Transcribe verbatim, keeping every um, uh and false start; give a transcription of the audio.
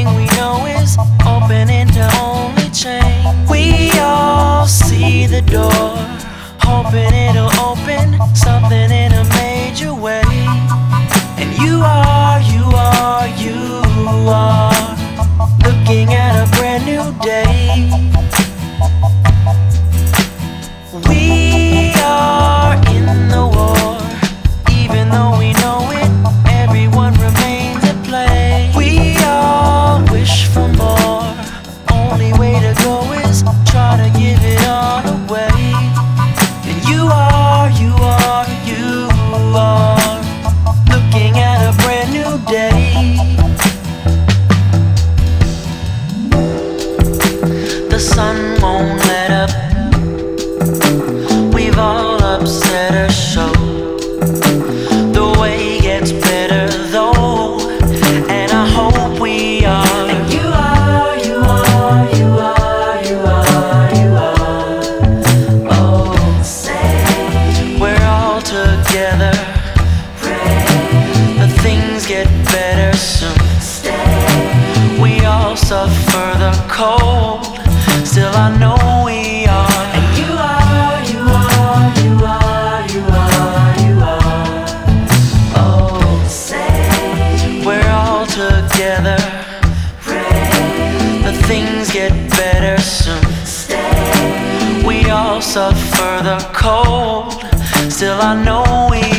we know is opening to only change. We all see the door, hoping it'll open something in a major way. And you are, you are, you are looking at a brand new day. We are in the war, even though we know it, everyone remains at play. We all wish for more, only way to go is try to give it all away. And you are, you are, you are looking at a brand new day. The sun won't let up, we've all upset her show. The way gets better though, and I hope we are. And you are, you are, you are, you are, you are. Oh, say we're all together. Pray that things get better soon. Stay. We all suffer the cold, still I know we are. And you are, you are, you are, you are, you are. Oh, say we're all together. Pray that things get better soon. Stay. We all suffer the cold, still I know we